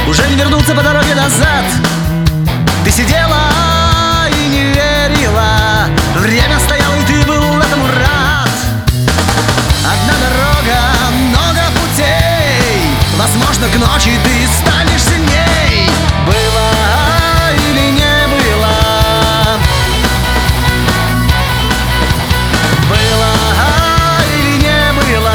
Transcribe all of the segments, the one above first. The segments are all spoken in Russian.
уже не вернуться по дороге назад. Ты сидела и не верила, время стояло, и ты был этому рад. Одна дорога, много путей, возможно, к ночи ты станешь сильней. Было или не было? Было или не было?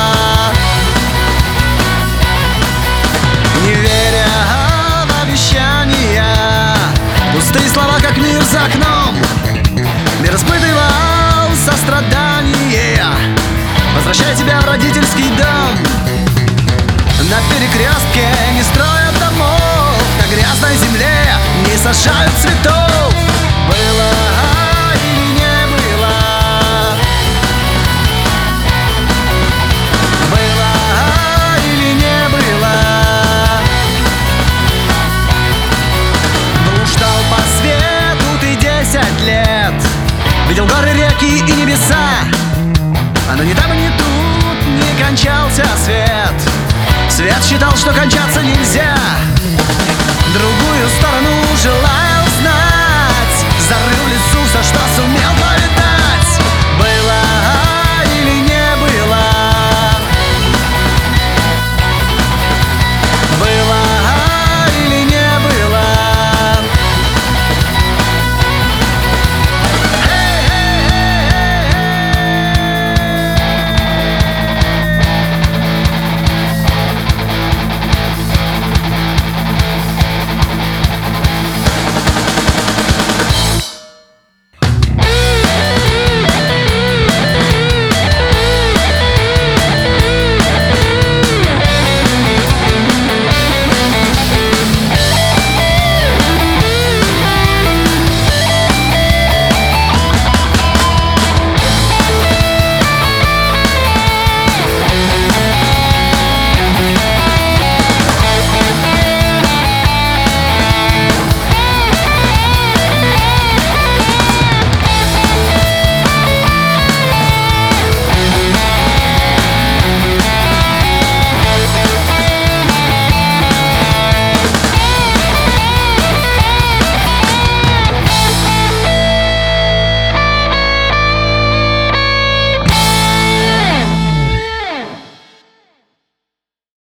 Не веря в обещания, пустые слова, как мир за окном. Мир испытывал сострадание, возвращая тебя в родительский дом. На перекрестке не строят домов, на грязной земле не сажают цветов. Было или не было? Было или не было? Блуждал по свету ты 10 лет, видел горы, реки и небеса. Но ни там, ни тут не кончался свет. Свет считал, что кончаться нельзя.